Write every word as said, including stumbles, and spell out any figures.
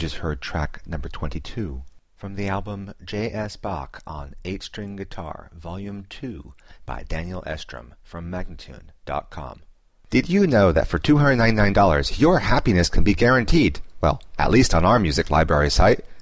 just heard track number twenty-two from the album J S. Bach on eight string Guitar, Volume two by Daniel Estrom from Magnatune dot com. Did you know that for two hundred ninety-nine dollars your happiness can be guaranteed? Well, at least on our music library site.